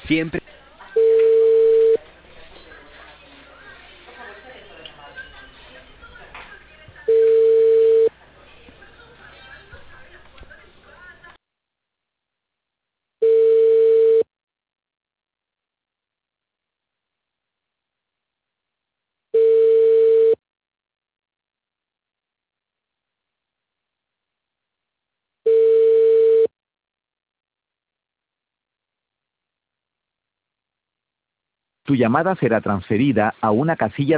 Siempre. Tu llamada será transferida a una casilla